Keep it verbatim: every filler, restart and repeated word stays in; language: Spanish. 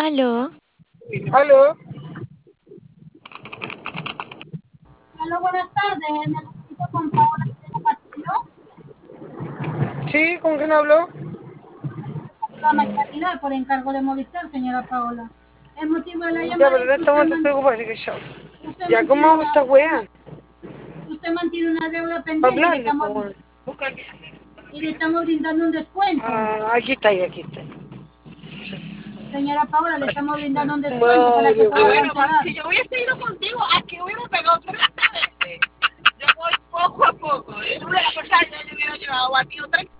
Aló, ¿Aló? Hola, buenas tardes. Necesito con Paola Teresa Castillo. ¿Sí? ¿Con quién habló? Programa Claridad por encargo de Movistar, señora Paola. El motivo de la Ya, llamada pero es en que este usted, momento estoy man- ocupada, así que chao. usted Ya, ¿cómo mantiene hago una esta weá? usted mantiene una deuda Para pendiente y le hablarle, estamos pues, weón. y le estamos brindando un descuento. Ah, aquí está, ahí, aquí está. Señora Paola, le estamos brindando un descuento para que Madre, pueda weón. Bueno, ma, cancelar. si yo hubiese ido contigo, aquí hubiera pegado treinta veces. Yo voy poco a poco. En una de las cosas ya yo hubiera llevado a ti otra